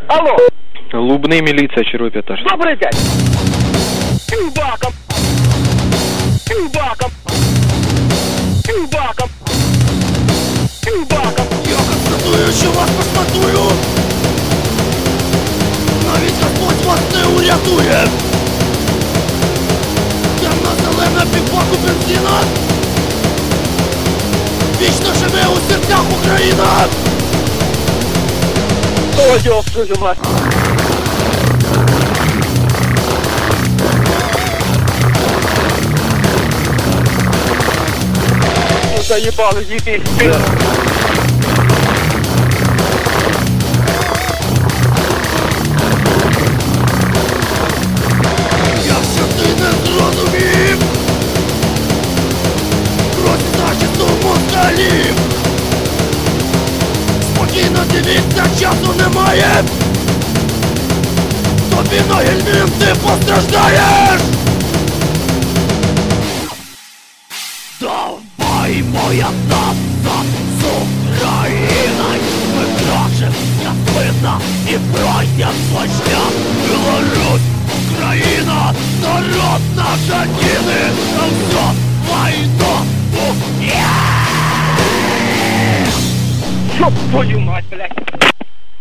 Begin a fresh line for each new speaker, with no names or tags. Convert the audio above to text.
Алло.
Лубний, міліція, червий п'ятаж.
Добрий день. Півбаком. Півбаком. Півбаком. Півбаком.
Я констатую, що вас посматую. Навіть Господь вас не урятує. Темно-зелена півбаку бензина. Вічно живе у серцях Україна.
О, ёпсую мать. Ну заебало, еби.
Якщо ти не зрозумів, просить захисту москалів. Спокійно дивіться, часу немає. Тобі на гельмін ти постраждаєш. Давай, моя тата, з Україною ми крашем, як видно, і пройдем свой шлях. Білорусь, Україна, народ наша діни, нам все войну.
Ёб твою мать, блядь.